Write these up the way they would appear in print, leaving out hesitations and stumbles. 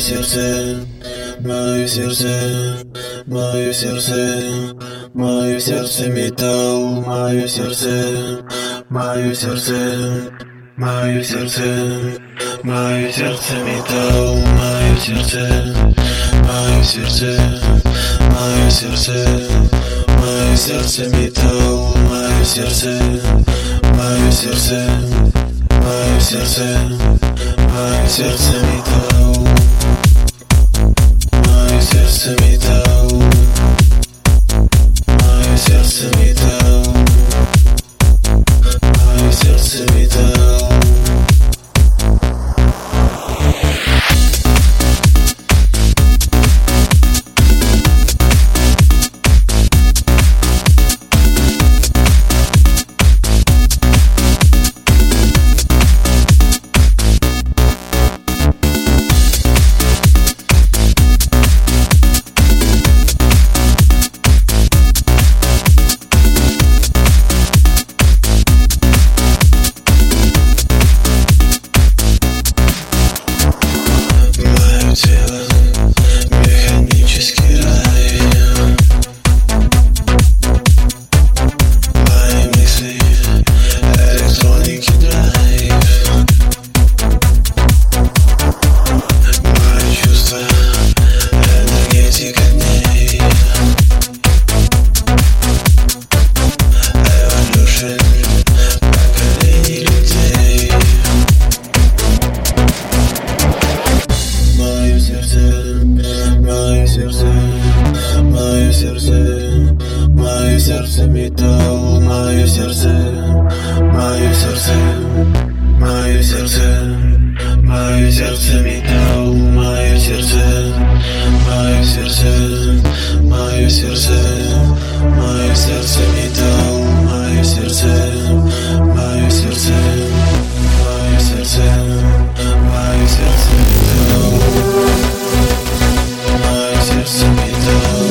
сердце, мое сердце, мое сердце, мое сердце металл, мое сердце, мое сердце, мое сердце, мое сердце металл, мое сердце, мое сердце, мое сердце, мое сердце металл, мое сердце, мое сердце, мое сердце, мое сердце металл, мое сердце металл, мое сердце металл, мое сердце металл. Механический рай, мои мысли, электроники драйв, мои чувства, энергетика дней, эволюшн поколений людей. Мое сердце, мое сердце, мое сердце, мое сердце металл, мое сердце, мое сердце, мое сердце, мое сердце металл, мое сердце, мое сердце, мое сердце, мое сердце металл, мое сердце, мое сердце, мое сердце, мое сердце металл. Мое сердце металл,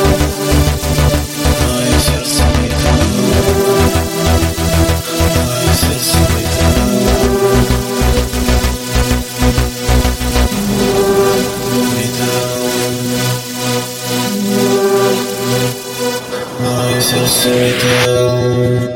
мое сердце металл, мое сердце металл, мое сердце металл.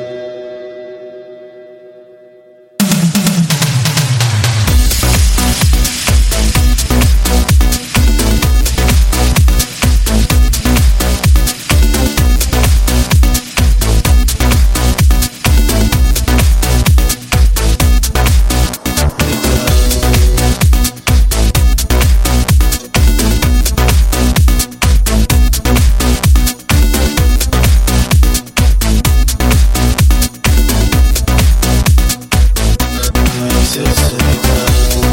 Сердце металл.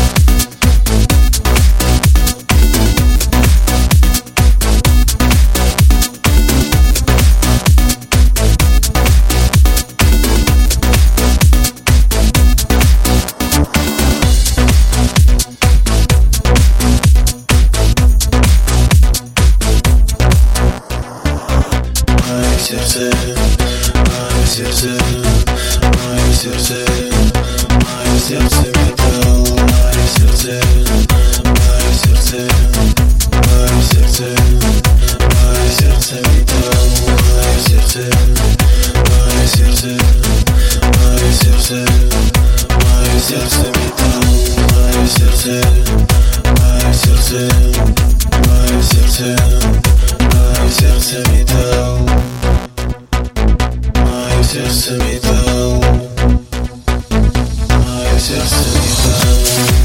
Мое сердце, мое сердце, мое сердце, мое сердце металл, мое сердце, мое сердце, мое сердце, мое сердце металл, мое сердце, мое сердце, мое сердце, мое сердце металл, мое сердце, мое сердце, мое сердце, мое сердце металл, мое сердце металл, мое сердце металл.